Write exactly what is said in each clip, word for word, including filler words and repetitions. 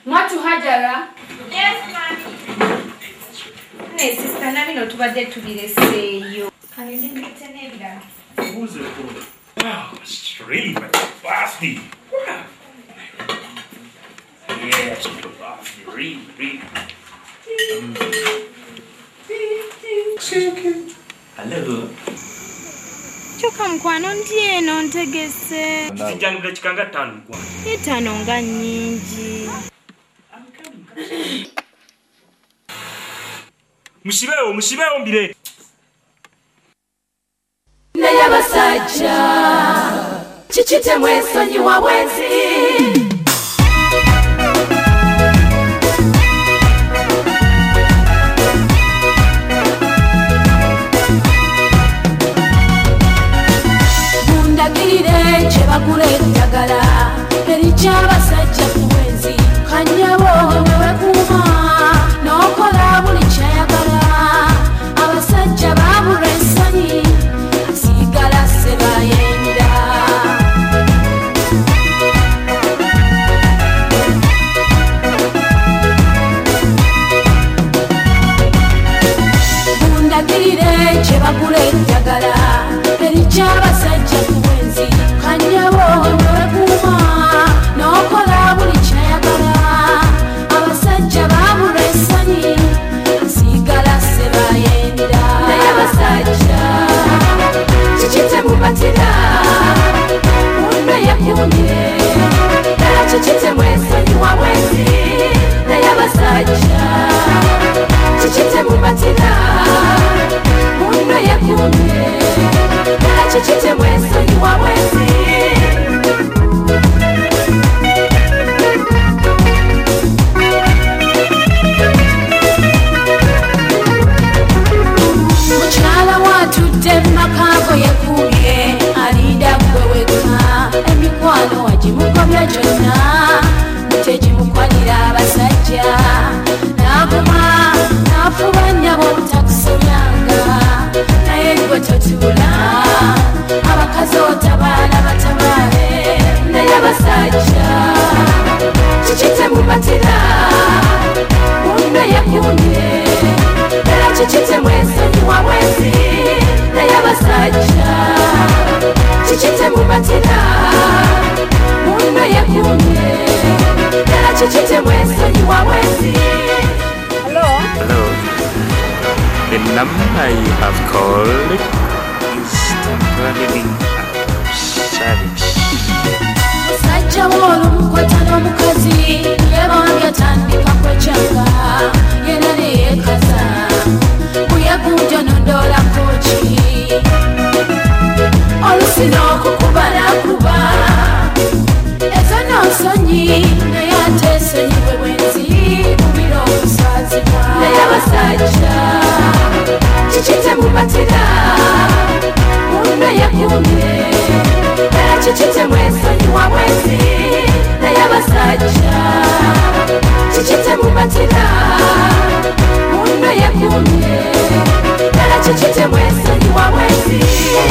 Mwatu Hajara? Yes, mommy. Ne, sister, nami no tubadde tubireseeyo. Kale ndimite n'ebirala. Who's it for? Wow, it's really fantastic. Wow. Yes, fantastic. Really, really. Um, Hello. Choka mkwano ndieno ntegese. Zijangula chikanga tano kwa. Etano nga nyingi. Mushibeho, mushibeho mbire. Naya basajja chichite mwesonyi wa bwenzi. Mundagirire chebagule eddagala erikyabasajja ku bwenzi kanyabo wewe kuma n'okola buli kyayagala abasajja babula ensonyi asigala sebayenda mundagirire kyebagula eddagala erikyabasajja ku bwenzi kanyabo wewe kuma n'okola buli kyayagala abasajja babula essanyi asigala sebayenda naye abasajja kikite mubatira munno yekumire ddala kikite mwesonyi wa bwenzi naye abasajja kikite mubatira munno yekumire ddala kikite mwesonyi wa bwenzi. Mukyala watudde makago yekubye alinda gwe weka emikwano wagimugobya gyonna mutegimukwanira abasajja n'aguma n'afuba nnyabo obutakusobyanga naye gwe totuula abakazi otabaala batabaale naye abasajja kikite mubatira munno yekumye ddala kikite mwesonyi wa bwenzi naye abasajja kikite mubatira munno yekumye ddala kikite mwesonyi wa bwenzi. Hello? Hello. The number you have called is temporarily service. Musajja w'olumukwata n'omukazi yebange atandika kwekyanga yena neyeekaza buyagunjo nondolako ki olusi n'okukuba n'akuba ezo n'onsonyi naye ate esonyi bwe bwenzi bubira okuswazibwa naye abasajja kikite mubatira munno yekumye ddala kikite mwesonyi wa bwenzi naye abasajja kikite mubatira munno yekumye ddala kikite mwesonyi wa bwenzi.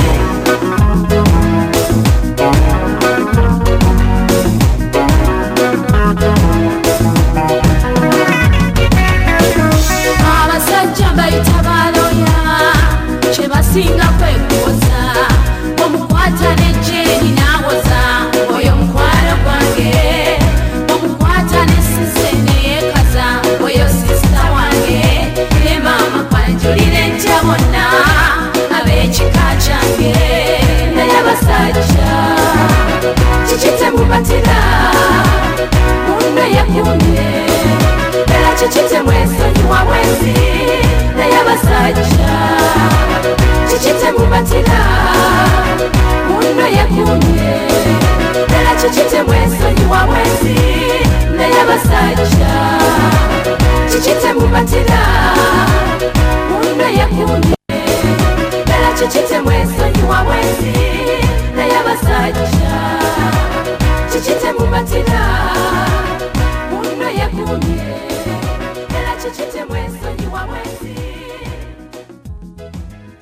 Abasajja bayita baloya kyebasinga kwekwoza omukwata nejjeeni n'awoza oyo mukwano gwange omukwata nesise neyeekaza oyo sisita wange ne maama kwanjulire ntya bonna ab'ekika kyange naye abasajja kikite mubatira munno yekumye ddala kikite mwesonyi wa bwenzi naye abasajja kikite mubatira munno yekumye ddala kikite mwesonyi wa bwenzi naye abasajja kikite mubatira munno yekumye ddala kikite mwesonyi wa bwenzi naye abasajja kikite mubatira